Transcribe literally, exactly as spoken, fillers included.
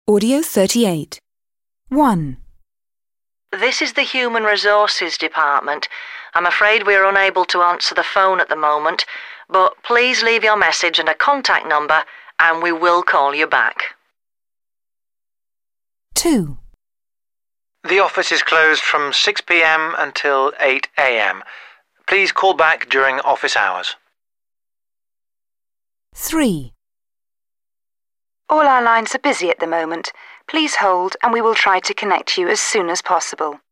Audio thirty-eight. one. This is the Human Resources Department. I'm afraid we are unable to answer the phone at the moment, but please leave your message and a contact number and we will call you back. two. The office is closed from six p m until eight a m. Please call back during office hours. three. All our lines are busy at the moment. Please hold and we will try to connect you as soon as possible.